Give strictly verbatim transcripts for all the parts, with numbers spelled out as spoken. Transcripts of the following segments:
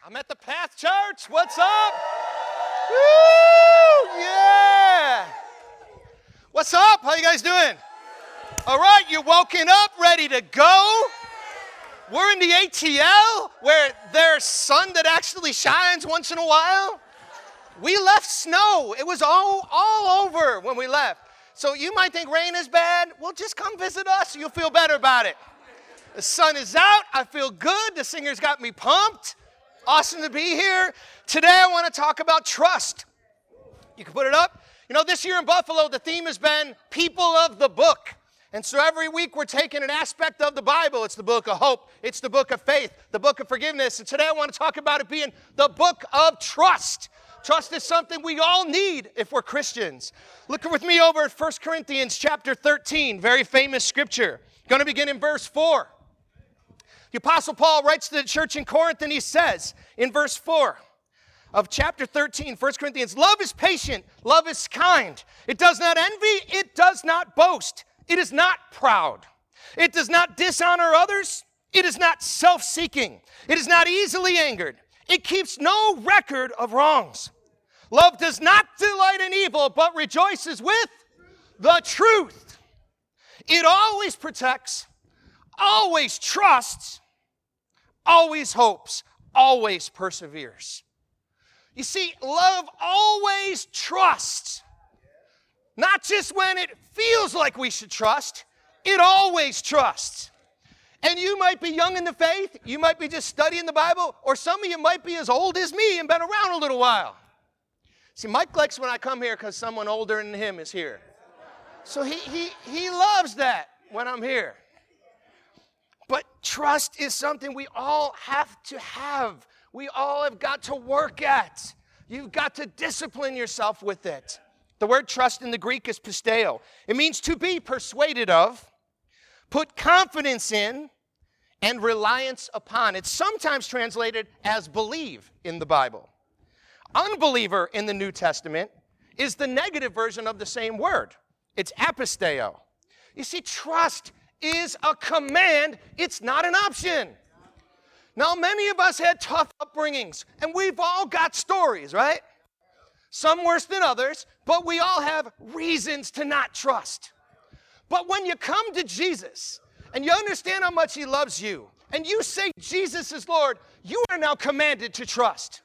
I'm at the Path Church. What's up? Woo! Yeah! What's up? How you guys doing? All right, you're woken up, ready to go. We're in the A T L, where there's sun that actually shines once in a while. We left snow. It was all, all over when we left. So you might think rain is bad. Well, just come visit us. You'll feel better about it. The sun is out. I feel good. The singers got me pumped. Awesome to be here. Today I want to talk about trust. You can put it up. You know, this year in Buffalo, the theme has been people of the book. And so every week we're taking an aspect of the Bible. It's the book of hope. It's the book of faith, the book of forgiveness. And today I want to talk about it being the book of trust. Trust is something we all need if we're Christians. Look with me over at First Corinthians chapter thirteen, very famous scripture. Going to begin in verse four. The Apostle Paul writes to the church in Corinth, and he says in verse four of chapter thirteen, First Corinthians, love is patient, love is kind. It does not envy, it does not boast. It is not proud. It does not dishonor others. It is not self-seeking. It is not easily angered. It keeps no record of wrongs. Love does not delight in evil, but rejoices with the truth. It always protects, always trusts, always hopes, always perseveres. You see, love always trusts. Not just when it feels like we should trust, it always trusts. And you might be young in the faith, you might be just studying the Bible, or some of you might be as old as me and been around a little while. See, Mike likes when I come here because someone older than him is here. So he, he, he loves that when I'm here. But trust is something we all have to have. We all have got to work at. You've got to discipline yourself with it. The word trust in the Greek is pisteo. It means to be persuaded of, put confidence in, and reliance upon. It's sometimes translated as believe in the Bible. Unbeliever in the New Testament is the negative version of the same word. It's apisteo. You see, trust is a command. It's not an option. Now, many of us had tough upbringings, and we've all got stories, right? Some worse than others, but we all have reasons to not trust. But when you come to Jesus and you understand how much he loves you, and you say Jesus is Lord, you are now commanded to trust.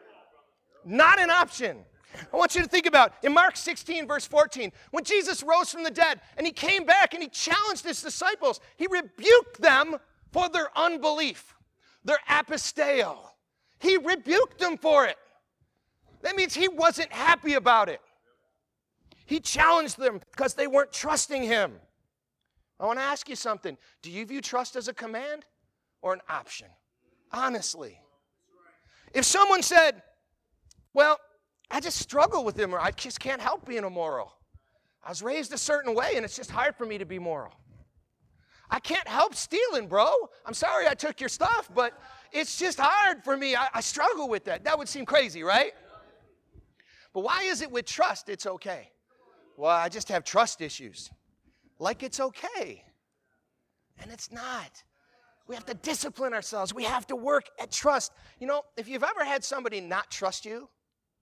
Not an option. I want you to think about in Mark sixteen, verse fourteen, when Jesus rose from the dead and he came back and he challenged his disciples, he rebuked them for their unbelief, their apisteo. He rebuked them for it. That means he wasn't happy about it. He challenged them because they weren't trusting him. I want to ask you something. Do you view trust as a command or an option? Honestly. If someone said, well, I just struggle with him, or I just can't help being immoral. I was raised a certain way, and it's just hard for me to be moral. I can't help stealing, bro. I'm sorry I took your stuff, but it's just hard for me. I, I struggle with that. That would seem crazy, right? But why is it with trust it's okay? Well, I just have trust issues. Like it's okay. And it's not. We have to discipline ourselves. We have to work at trust. You know, if you've ever had somebody not trust you,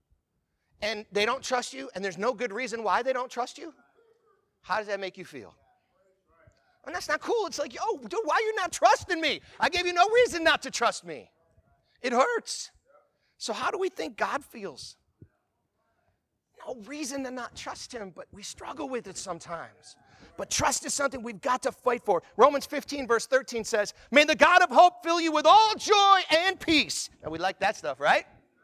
and they don't trust you, and there's no good reason why they don't trust you, how does that make you feel? And that's not cool. It's like, yo, dude, why are you not trusting me? I gave you no reason not to trust me. It hurts. So how do we think God feels? No reason to not trust him, but we struggle with it sometimes. But trust is something we've got to fight for. Romans fifteen, verse thirteen says, may the God of hope fill you with all joy and peace. And we like that stuff, right?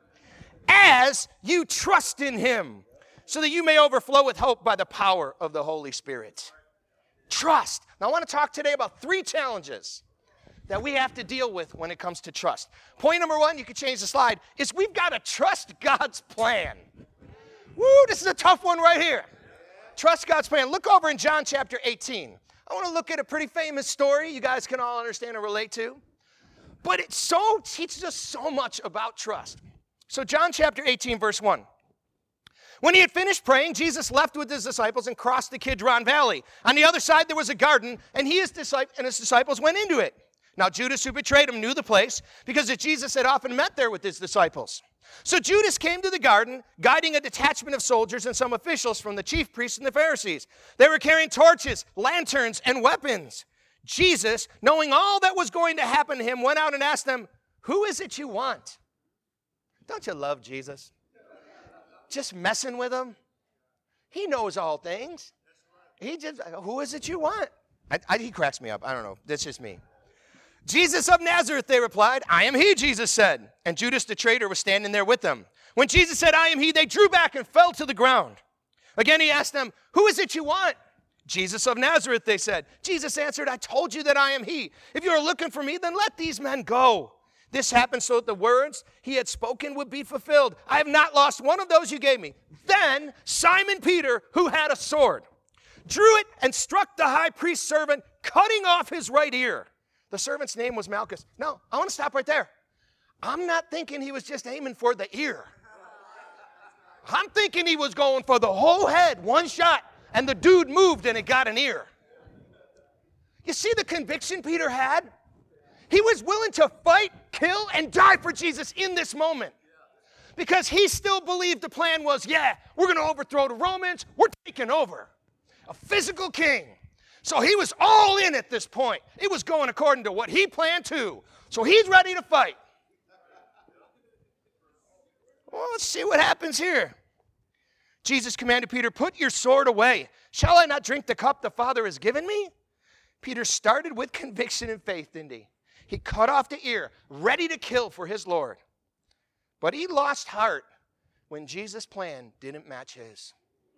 As you trust in him, so that you may overflow with hope by the power of the Holy Spirit. Trust. Now, I want to talk today about three challenges that we have to deal with when it comes to trust. Point number one, you can change the slide, is we've got to trust God's plan. Woo, this is a tough one right here. Trust God's plan. Look over in John chapter eighteen. I want to look at a pretty famous story you guys can all understand and relate to. But it so teaches us so much about trust. So John chapter eighteen, verse one. When he had finished praying, Jesus left with his disciples and crossed the Kidron Valley. On the other side, there was a garden, and he and his disciples went into it. Now Judas, who betrayed him, knew the place because Jesus had often met there with his disciples. So Judas came to the garden, guiding a detachment of soldiers and some officials from the chief priests and the Pharisees. They were carrying torches, lanterns, and weapons. Jesus, knowing all that was going to happen to him, went out and asked them, "Who is it you want?" Don't you love Jesus? Just messing with him. He knows all things. He just, who is it you want? I, I, he cracks me up. I don't know. That's just me. "Jesus of Nazareth," they replied. "I am he," Jesus said. And Judas the traitor was standing there with them. When Jesus said, "I am he," they drew back and fell to the ground. Again he asked them, "Who is it you want?" "Jesus of Nazareth," they said. Jesus answered, "I told you that I am he. If you are looking for me, then let these men go." This happened so that the words he had spoken would be fulfilled. "I have not lost one of those you gave me." Then Simon Peter, who had a sword, drew it and struck the high priest's servant, cutting off his right ear. The servant's name was Malchus. No, I want to stop right there. I'm not thinking he was just aiming for the ear. I'm thinking he was going for the whole head, one shot, and the dude moved and it got an ear. You see the conviction Peter had? He was willing to fight, kill, and die for Jesus in this moment. Because he still believed the plan was, yeah, we're going to overthrow the Romans. We're taking over. A physical king. So he was all in at this point. It was going according to what he planned to. So he's ready to fight. Well, let's see what happens here. Jesus commanded Peter, "Put your sword away. Shall I not drink the cup the Father has given me?" Peter started with conviction and faith, didn't he? He cut off the ear, ready to kill for his Lord. But he lost heart when Jesus' plan didn't match his.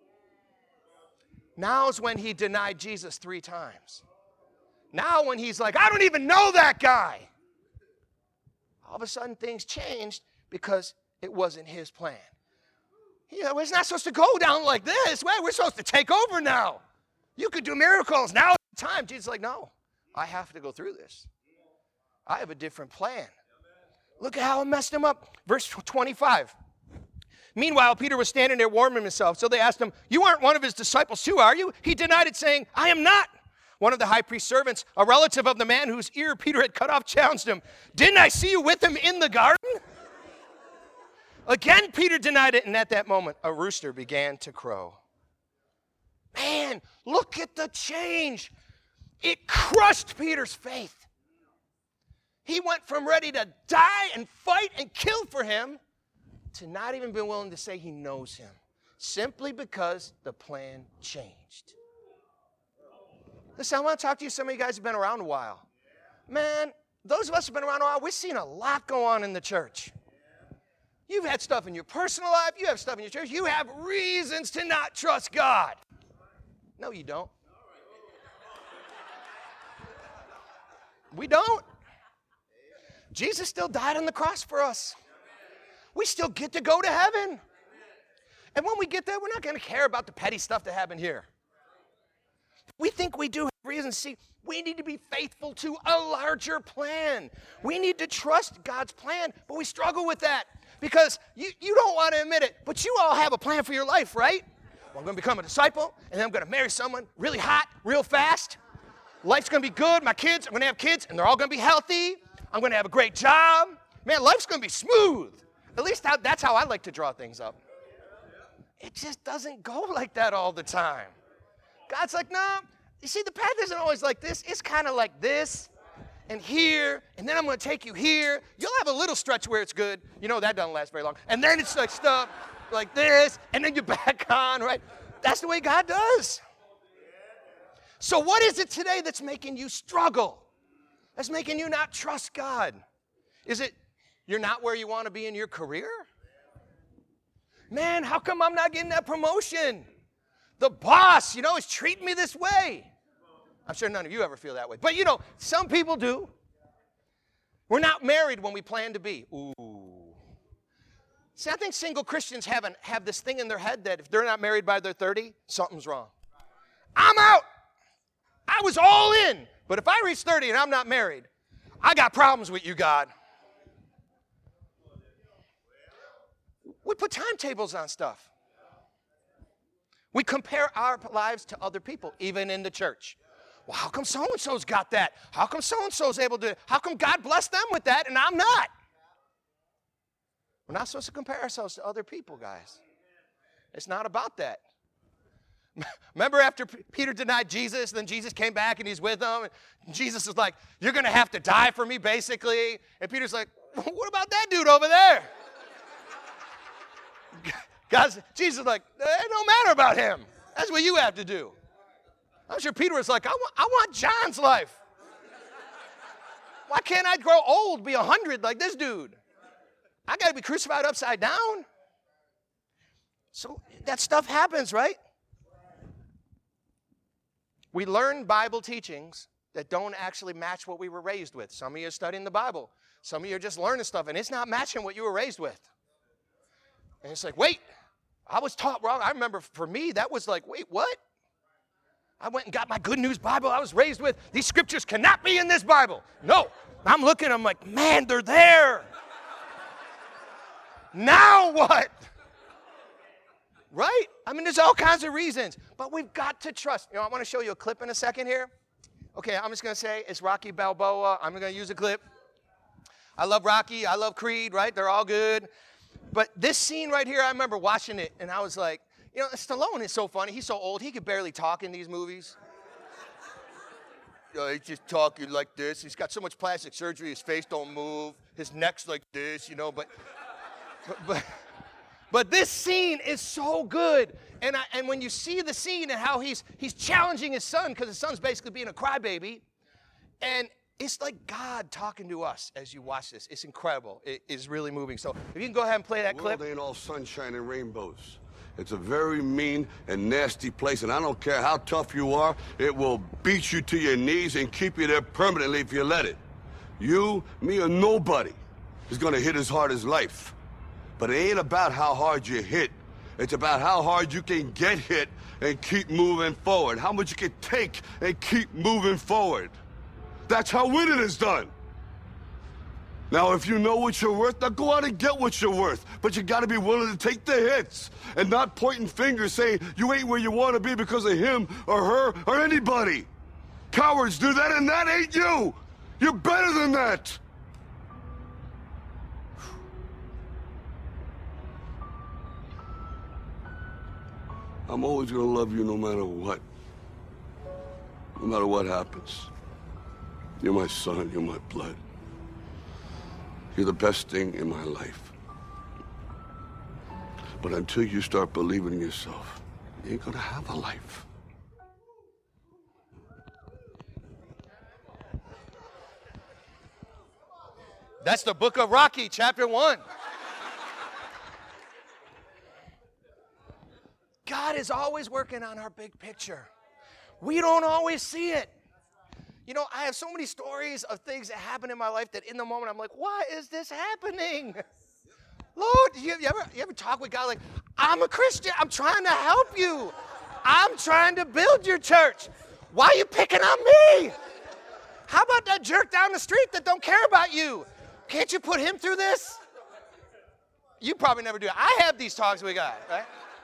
Now's when he denied Jesus three times. Now when he's like, "I don't even know that guy." All of a sudden things changed because it wasn't his plan. You know, it's not supposed to go down like this. Well, we're supposed to take over now. You could do miracles. Now is the time. Jesus is like, "No, I have to go through this. I have a different plan." Look at how it messed him up. Verse twenty-five. Meanwhile, Peter was standing there warming himself. So they asked him, "You aren't one of his disciples too, are you?" He denied it, saying, "I am not." One of the high priest's servants, a relative of the man whose ear Peter had cut off, challenged him, "Didn't I see you with him in the garden?" Again, Peter denied it, and at that moment, a rooster began to crow. Man, look at the change. It crushed Peter's faith. He went from ready to die and fight and kill for him to not even be willing to say he knows him, simply because the plan changed. Listen, I want to talk to you. Some of you guys have been around a while. Man, those of us who have been around a while, we've seen a lot go on in the church. You've had stuff in your personal life. You have stuff in your church. You have reasons to not trust God. No, you don't. We don't. Jesus still died on the cross for us. We still get to go to heaven. And when we get there, we're not going to care about the petty stuff that happened here. We think we do have reasons. See, we need to be faithful to a larger plan. We need to trust God's plan, but we struggle with that. Because you, you don't want to admit it, but you all have a plan for your life, right? Well, I'm going to become a disciple, and then I'm going to marry someone really hot, real fast. Life's going to be good. My kids, I'm going to have kids, and they're all going to be healthy. I'm going to have a great job. Man, life's going to be smooth. At least that's how I like to draw things up. It just doesn't go like that all the time. God's like, no. You see, the path isn't always like this. It's kind of like this. And here, and then I'm going to take you here. You'll have a little stretch where it's good. You know, that doesn't last very long. And then it's like stuff like this, and then you're back on, right? That's the way God does. So what is it today that's making you struggle? That's making you not trust God? Is it you're not where you want to be in your career? Man, how come I'm not getting that promotion? The boss, you know, is treating me this way. I'm sure none of you ever feel that way. But, you know, some people do. We're not married when we plan to be. Ooh. See, I think single Christians have, an, have this thing in their head that if they're not married by their thirty, something's wrong. I'm out. I was all in. But if I reach thirty and I'm not married, I got problems with you, God. We put timetables on stuff. We compare our lives to other people, even in the church. Well, how come so-and-so's got that? How come so-and-so's able to, how come God blessed them with that and I'm not? We're not supposed to compare ourselves to other people, guys. It's not about that. Remember after P- Peter denied Jesus, then Jesus came back and he's with them. And Jesus is like, you're going to have to die for me, basically. And Peter's like, what about that dude over there? Guys, Jesus is like, it don't matter about him. That's what you have to do. I'm sure Peter was like, I want, I want John's life. Why can't I grow old, be a hundred like this dude? I got to be crucified upside down. So that stuff happens, right? We learn Bible teachings that don't actually match what we were raised with. Some of you are studying the Bible. Some of you are just learning stuff, and it's not matching what you were raised with. And it's like, wait, I was taught wrong. I remember for me, that was like, wait, what? I went and got my Good News Bible I was raised with. These scriptures cannot be in this Bible. No. I'm looking, I'm like, man, they're there. Now what? Right? I mean, there's all kinds of reasons, but we've got to trust. You know, I want to show you a clip in a second here. Okay, I'm just going to say it's Rocky Balboa. I'm going to use a clip. I love Rocky. I love Creed, right? They're all good. But this scene right here, I remember watching it, and I was like, you know, Stallone is so funny. He's so old. He could barely talk in these movies. You know, he's just talking like this. He's got so much plastic surgery, his face don't move. His neck's like this, you know, but... but, but But this scene is so good. And, I, and when you see the scene and how he's, he's challenging his son, because his son's basically being a crybaby, and it's like God talking to us as you watch this. It's incredible. It is really moving. So if you can go ahead and play that The clip. world ain't all sunshine and rainbows. It's a very mean and nasty place, and I don't care how tough you are, it will beat you to your knees and keep you there permanently if you let it. You, me, or nobody is gonna hit as hard as life. But it ain't about how hard you hit. It's about how hard you can get hit and keep moving forward. How much you can take and keep moving forward. That's how winning is done. Now, if you know what you're worth, now go out and get what you're worth. But you gotta be willing to take the hits and not pointing fingers saying you ain't where you wanna be because of him or her or anybody. Cowards do that, and that ain't you. You're better than that. I'm always gonna love you no matter what. No matter what happens. You're my son, you're my blood. You're the best thing in my life. But until you start believing in yourself, you ain't gonna have a life. That's the book of Rocky, chapter one. God is always working on our big picture. We don't always see it. You know, I have so many stories of things that happen in my life that in the moment I'm like, why is this happening? Lord, you, you, ever, you ever talk with God like, I'm a Christian. I'm trying to help you. I'm trying to build your church. Why are you picking on me? How about that jerk down the street that don't care about you? Can't you put him through this? You probably never do. I have these talks with God, right?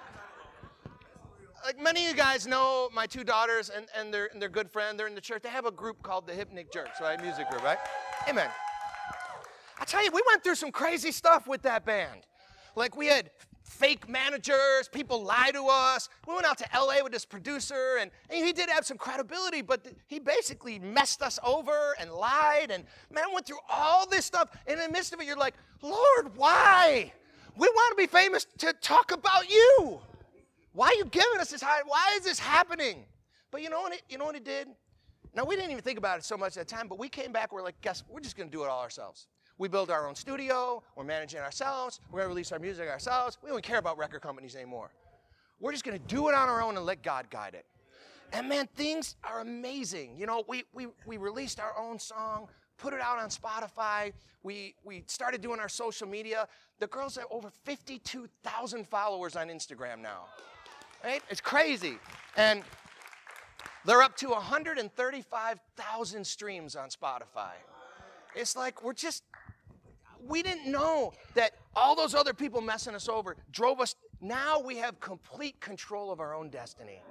Like many of you guys know my two daughters and, and, their, and their good friend, they're in the church. They have a group called the Hypnic Jerks, right? Music group, right? Amen. I tell you, we went through some crazy stuff with that band. Like we had fake managers, people lie to us. We went out to L A with this producer, and, and he did have some credibility, but th- he basically messed us over and lied. And man, I went through all this stuff. And in the midst of it, you're like, Lord, why? We want to be famous to talk about you. Why are you giving us this high? Why is this happening? But you know what it, you know what it did? Now, we didn't even think about it so much at the time, but we came back, we're like, guess, we're just going to do it all ourselves. We build our own studio, we're managing ourselves, we're going to release our music ourselves. We don't care about record companies anymore. We're just going to do it on our own and let God guide it. And man, things are amazing. You know, we we we released our own song, put it out on Spotify. We we started doing our social media. The girls have over fifty-two thousand followers on Instagram now. Right? It's crazy. And they're up to one hundred thirty-five thousand streams on Spotify. It's like we're just, we didn't know that all those other people messing us over drove us. Now we have complete control of our own destiny.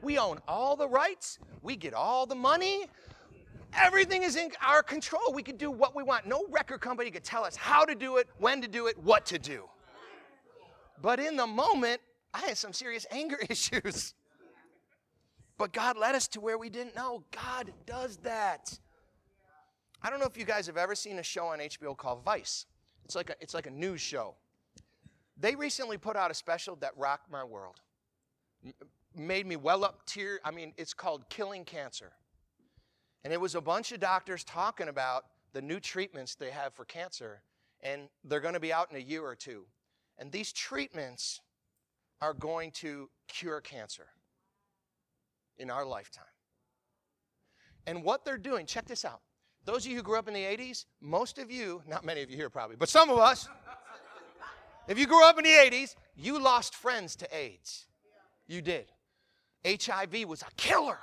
We own all the rights. We get all the money. Everything is in our control. We can do what we want. No record company could tell us how to do it, when to do it, what to do. But in the moment, I had some serious anger issues. But God led us to where we didn't know. God does that. I don't know if you guys have ever seen a show on H B O called Vice. It's like a, it's like a news show. They recently put out a special that rocked my world. Made me well up tear. I mean, it's called Killing Cancer. And it was a bunch of doctors talking about the new treatments they have for cancer. And they're going to be out in a year or two. And these treatments are going to cure cancer in our lifetime. And what they're doing, check this out. Those of you who grew up in the eighties, most of you, not many of you here probably, but some of us, if you grew up in the eighties, you lost friends to AIDS. You did. H I V was a killer.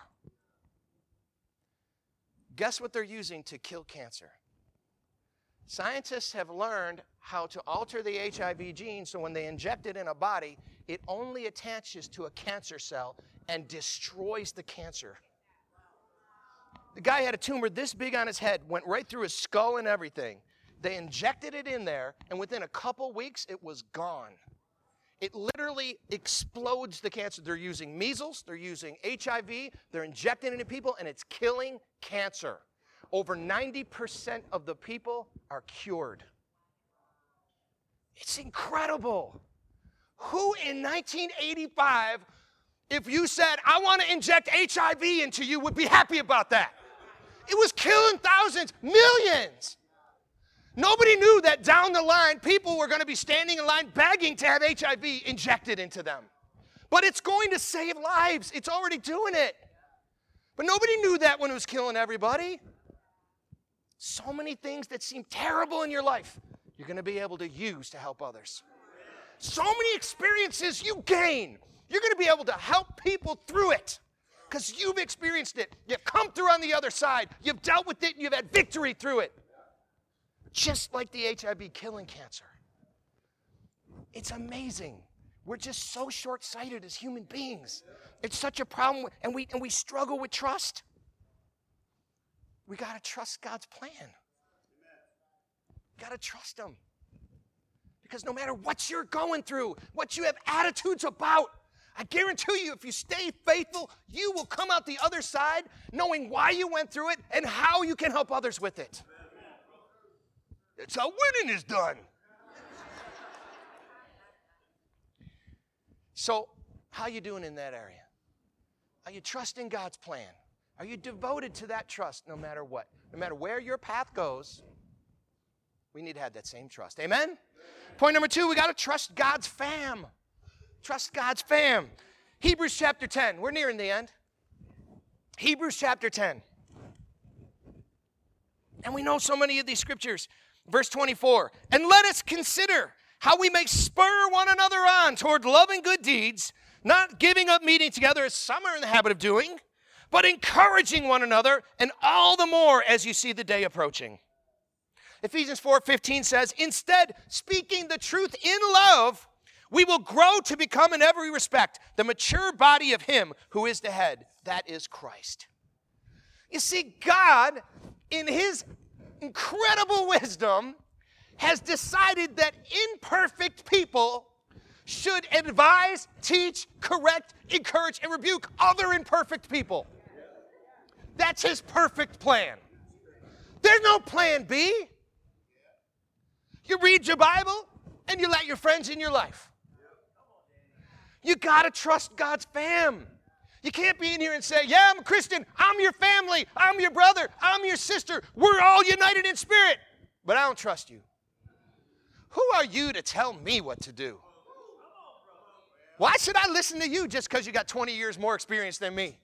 Guess what they're using to kill cancer? Scientists have learned how to alter the H I V gene so when they inject it in a body, it only attaches to a cancer cell and destroys the cancer. The guy had a tumor this big on his head, went right through his skull and everything. They injected it in there, and within a couple weeks, it was gone. It literally explodes the cancer. They're using measles, they're using H I V, they're injecting it into people, and it's killing cancer. Over ninety percent of the people are cured. It's incredible. Who in nineteen eighty-five, if you said, I want to inject H I V into you, would be happy about that? It was killing thousands, millions. Nobody knew that down the line, people were going to be standing in line begging to have H I V injected into them. But it's going to save lives. It's already doing it. But nobody knew that when it was killing everybody. So many things that seem terrible in your life, you're going to be able to use to help others. So many experiences you gain, you're going to be able to help people through it because you've experienced it. You've come through on the other side. You've dealt with it, and you've had victory through it. Just like the H I V killing cancer. It's amazing. We're just so short-sighted as human beings. It's such a problem, and we, and we struggle with trust. We got to trust God's plan. Got to trust Him. Because no matter what you're going through, what you have attitudes about, I guarantee you if you stay faithful, you will come out the other side knowing why you went through it and how you can help others with it. It's how winning is done. So, how are you doing in that area? Are you trusting God's plan? Are you devoted to that trust no matter what? No matter where your path goes, we need to have that same trust. Amen? Point number two, we got to trust God's fam. Trust God's fam. Hebrews chapter ten. We're nearing the end. Hebrews chapter ten. And we know so many of these scriptures. Verse twenty-four. And let us consider how we may spur one another on toward love and good deeds, not giving up meeting together as some are in the habit of doing, but encouraging one another, and all the more as you see the day approaching. Ephesians four fifteen says, instead, speaking the truth in love, we will grow to become in every respect the mature body of Him who is the head, that is Christ. You see, God, in His incredible wisdom, has decided that imperfect people should advise, teach, correct, encourage, and rebuke other imperfect people. That's His perfect plan. There's no plan B. You read your Bible and you let your friends in your life. You got to trust God's fam. You can't be in here and say, yeah, I'm a Christian. I'm your family. I'm your brother. I'm your sister. We're all united in spirit. But I don't trust you. Who are you to tell me what to do? Why should I listen to you just because you got twenty years more experience than me?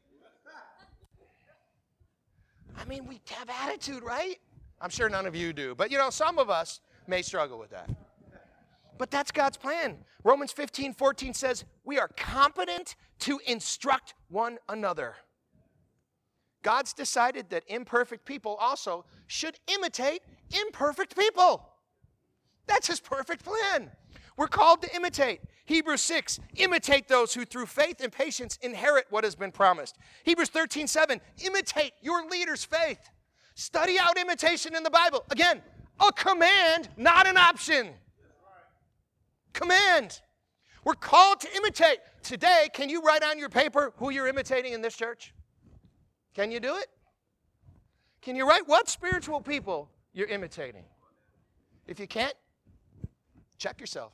I mean, we have attitude, right? I'm sure none of you do. But, you know, some of us may struggle with that. But that's God's plan. Romans fifteen fourteen says, we are competent to instruct one another. God's decided that imperfect people also should imitate imperfect people. That's His perfect plan. We're called to imitate. Hebrews six, imitate those who through faith and patience inherit what has been promised. Hebrews thirteen seven, imitate your leader's faith. Study out imitation in the Bible. Again, a command, not an option. Command. We're called to imitate. Today, can you write on your paper who you're imitating in this church? Can you do it? Can you write what spiritual people you're imitating? If you can't, check yourself.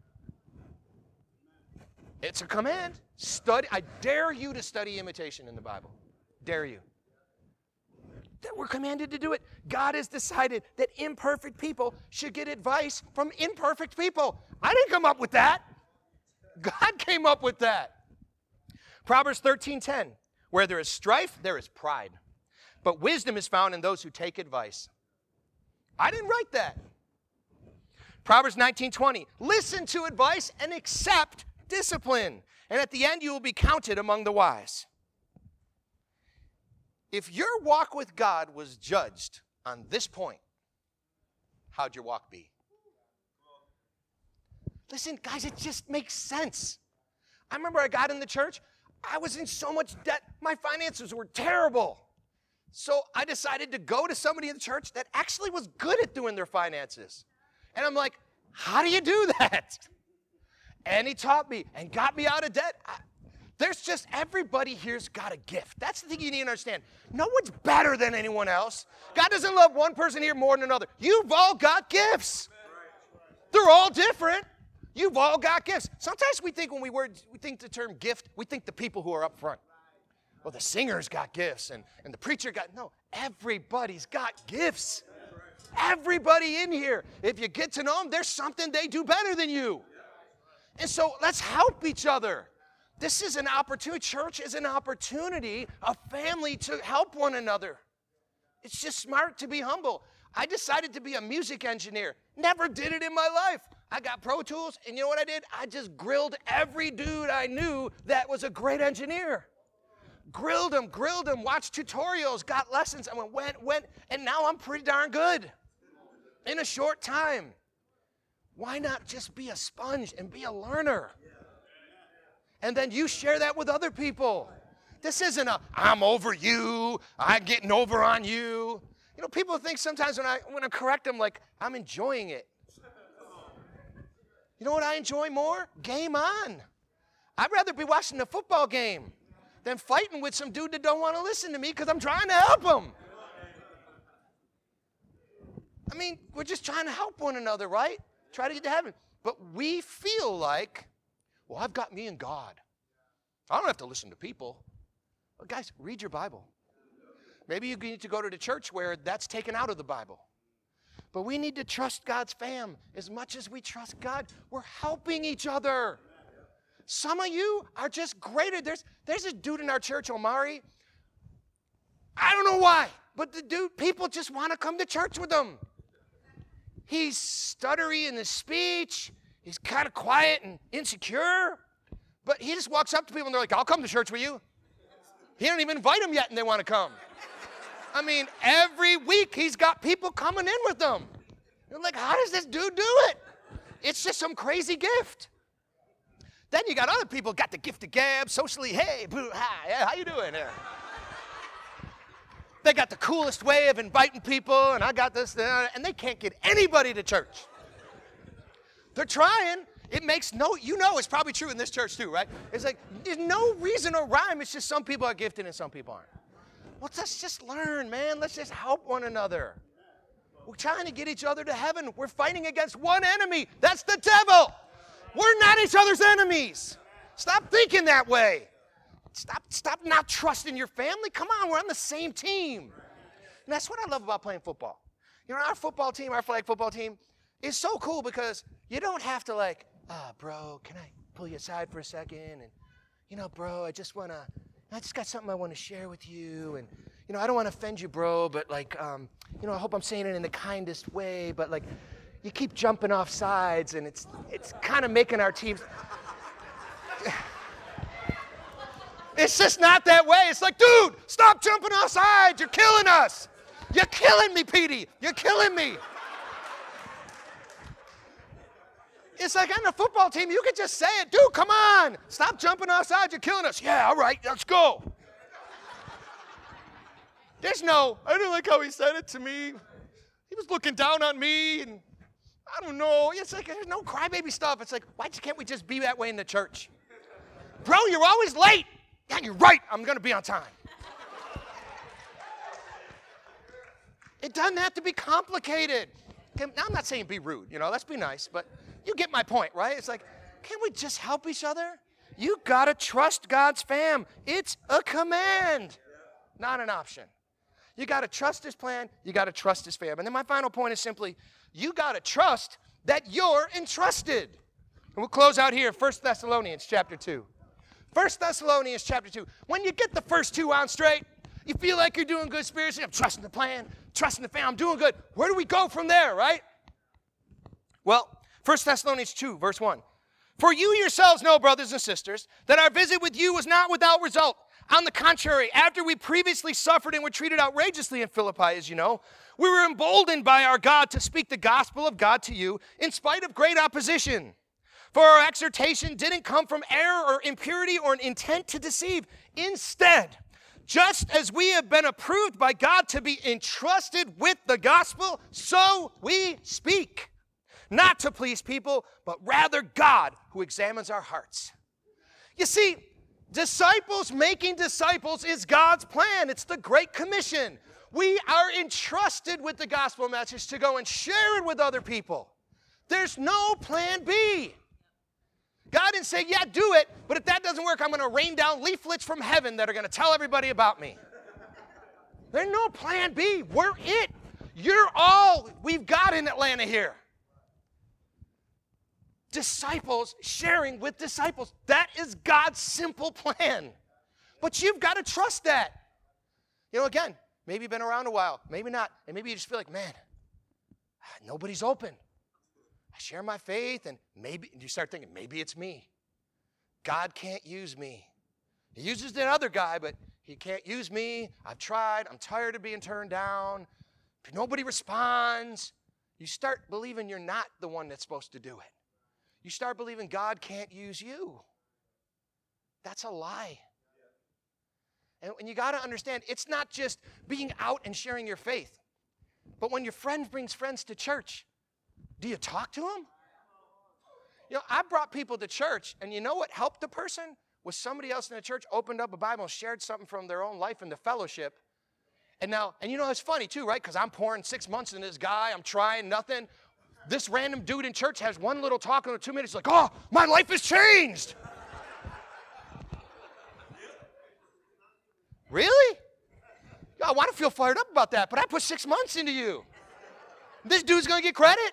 It's a command. Study. I dare you to study imitation in the Bible. Dare you. That we're commanded to do it. God has decided that imperfect people should get advice from imperfect people. I didn't come up with that. God came up with that. Proverbs thirteen ten, where there is strife, there is pride. But wisdom is found in those who take advice. I didn't write that. Proverbs nineteen twenty, listen to advice and accept discipline, and at the end you will be counted among the wise. If your walk with God was judged on this point, how'd your walk be? Listen, guys, it just makes sense. I remember I got in the church. I was in so much debt. My finances were terrible. So I decided to go to somebody in the church that actually was good at doing their finances. And I'm like, how do you do that? And he taught me and got me out of debt. I, there's just, everybody here's got a gift. That's the thing you need to understand. No one's better than anyone else. God doesn't love one person here more than another. You've all got gifts. They're all different. You've all got gifts. Sometimes we think when we, word, we think the term gift, we think the people who are up front. Well, the singer's got gifts and, and the preacher got, no, everybody's got gifts. Everybody in here, if you get to know them, there's something they do better than you. And so let's help each other. This is an opportunity. Church is an opportunity, a family to help one another. It's just smart to be humble. I decided to be a music engineer. Never did it in my life. I got Pro Tools, and you know what I did? I just grilled every dude I knew that was a great engineer. Grilled them, grilled them, watched tutorials, got lessons, I went, went, went, and now I'm pretty darn good in a short time. Why not just be a sponge and be a learner? And then you share that with other people. This isn't a, I'm over you, I'm getting over on you. You know, people think sometimes when I, when I correct them, like, I'm enjoying it. You know what I enjoy more? Game on. I'd rather be watching a football game than fighting with some dude that don't want to listen to me because I'm trying to help him. I mean, we're just trying to help one another, right? Try to get to heaven. But we feel like, well, I've got me and God. I don't have to listen to people. Well, guys, read your Bible. Maybe you need to go to the church where that's taken out of the Bible. But we need to trust God's fam as much as we trust God. We're helping each other. Some of you are just greater. There's, there's a dude in our church, Omari. I don't know why, but the dude, people just want to come to church with him. He's stuttery in his speech. He's kind of quiet and insecure. But he just walks up to people and they're like, I'll come to church with you. He don't even invite them yet and they want to come. I mean, every week he's got people coming in with them. You're like, how does this dude do it? It's just some crazy gift. Then you got other people got the gift of gab, socially, hey, boo, hi, yeah, how you doing? Yeah. They got the coolest way of inviting people, and I got this, uh, and they can't get anybody to church. They're trying. It makes no, you know it's probably true in this church too, right? It's like, there's no reason or rhyme. It's just some people are gifted and some people aren't. Well, let's just learn, man. Let's just help one another. We're trying to get each other to heaven. We're fighting against one enemy. That's the devil. We're not each other's enemies. Stop thinking that way. Stop, stop not trusting your family. Come on, we're on the same team. And that's what I love about playing football. You know, our football team, our flag football team, is so cool because you don't have to like, ah, oh, bro, can I pull you aside for a second? And, you know, bro, I just want to, I just got something I want to share with you. And, you know, I don't want to offend you, bro, but like, um, you know, I hope I'm saying it in the kindest way, but like, you keep jumping off sides and it's, it's kind of making our teams. It's just not that way. It's like, dude, stop jumping off sides. You're killing us. You're killing me, Petey. You're killing me. It's like on the football team, you could just say it. Dude, come on. Stop jumping offside. You're killing us. Yeah, all right, let's go. There's no, I didn't like how he said it to me. He was looking down on me, and I don't know. It's like there's no crybaby stuff. It's like, why can't we just be that way in the church? Bro, you're always late. Yeah, you're right. I'm going to be on time. It doesn't have to be complicated. Now, I'm not saying be rude, you know, let's be nice, but you get my point, right? It's like, can't we just help each other? You got to trust God's fam. It's a command, not an option. You got to trust his plan. You got to trust his fam. And then my final point is simply, you got to trust that you're entrusted. And we'll close out here, First Thessalonians chapter two. First Thessalonians chapter two. When you get the first two on straight, you feel like you're doing good spiritually. I'm trusting the plan, trusting the fam, I'm doing good. Where do we go from there, right? Well, First Thessalonians two, verse one. For you yourselves know, brothers and sisters, that our visit with you was not without result. On the contrary, after we previously suffered and were treated outrageously in Philippi, as you know, we were emboldened by our God to speak the gospel of God to you in spite of great opposition. For our exhortation didn't come from error or impurity or an intent to deceive. Instead, just as we have been approved by God to be entrusted with the gospel, so we speak. Not to please people, but rather God who examines our hearts. You see, disciples making disciples is God's plan. It's the Great Commission. We are entrusted with the gospel message to go and share it with other people. There's no plan B. God didn't say, yeah, do it, but if that doesn't work, I'm going to rain down leaflets from heaven that are going to tell everybody about me. There's no plan B. We're it. You're all we've got in Atlanta here. Disciples sharing with disciples. That is God's simple plan. But you've got to trust that. You know, again, maybe you've been around a while, maybe not, and maybe you just feel like, man, nobody's open. I share my faith, and maybe you start thinking, maybe it's me. God can't use me. He uses that other guy, but he can't use me. I've tried. I'm tired of being turned down. Nobody responds. You start believing you're not the one that's supposed to do it. You start believing God can't use you. That's a lie. And, and you got to understand, it's not just being out and sharing your faith. But when your friend brings friends to church, do you talk to them? You know, I brought people to church, and you know what helped the person? Was somebody else in the church opened up a Bible and shared something from their own life in the fellowship. And now, and you know, it's funny too, right? Because I'm pouring six months in this guy. I'm trying nothing. This random dude in church has one little talk in two minutes. He's like, oh, my life has changed. Really? I want to feel fired up about that, but I put six months into you. This dude's going to get credit?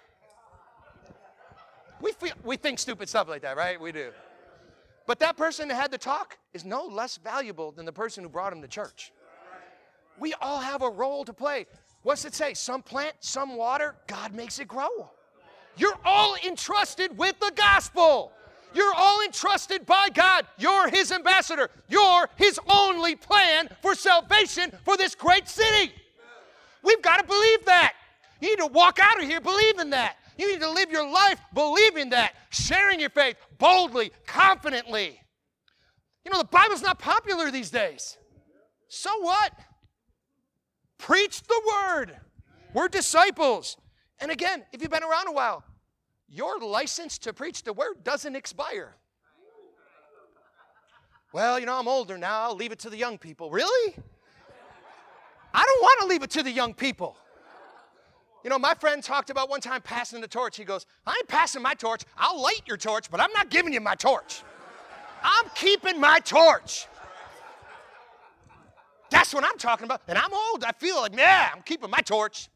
We feel, we think stupid stuff like that, right? We do. But that person that had the talk is no less valuable than the person who brought him to church. We all have a role to play. What's it say? Some plant, some water, God makes it grow. You're all entrusted with the gospel. You're all entrusted by God. You're his ambassador. You're his only plan for salvation for this great city. We've got to believe that. You need to walk out of here believing that. You need to live your life believing that, sharing your faith boldly, confidently. You know, the Bible's not popular these days. So what? Preach the word. We're disciples. And again, if you've been around a while, your license to preach the word doesn't expire. Well, you know, I'm older now. I'll leave it to the young people. Really? I don't want to leave it to the young people. You know, my friend talked about one time passing the torch. He goes, I ain't passing my torch. I'll light your torch, but I'm not giving you my torch. I'm keeping my torch. That's what I'm talking about. And I'm old. I feel like, yeah, I'm keeping my torch.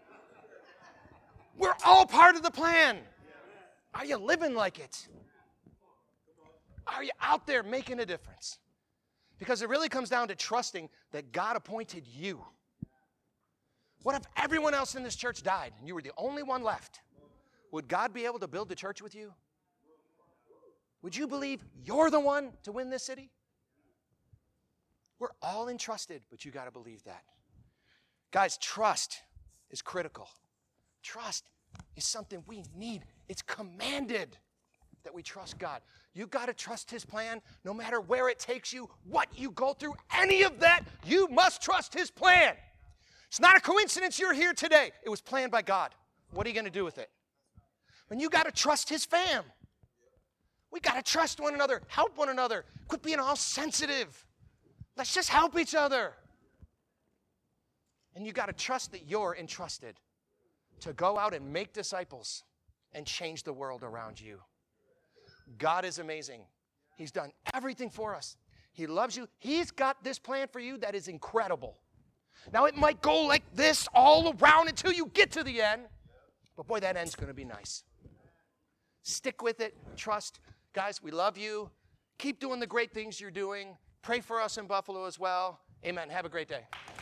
We're all part of the plan. Are you living like it? Are you out there making a difference? Because it really comes down to trusting that God appointed you. What if everyone else in this church died and you were the only one left? Would God be able to build the church with you? Would you believe you're the one to win this city? We're all entrusted, but you got to believe that. Guys, trust is critical. Trust is something we need It's commanded that we trust God. You got to trust his plan no matter where it takes you, what you go through, any of that, you must trust his plan. It's not a coincidence you're here today. It was planned by God. What are you going to do with it? And you got to trust his fam. We got to trust one another, help one another. Quit being all sensitive. Let's just help each other. And you got to trust that you're entrusted to go out and make disciples and change the world around you. God is amazing. He's done everything for us. He loves you. He's got this plan for you that is incredible. Now, it might go like this all around until you get to the end, but boy, that end's going to be nice. Stick with it. Trust. Guys, we love you. Keep doing the great things you're doing. Pray for us in Buffalo as well. Amen. Have a great day.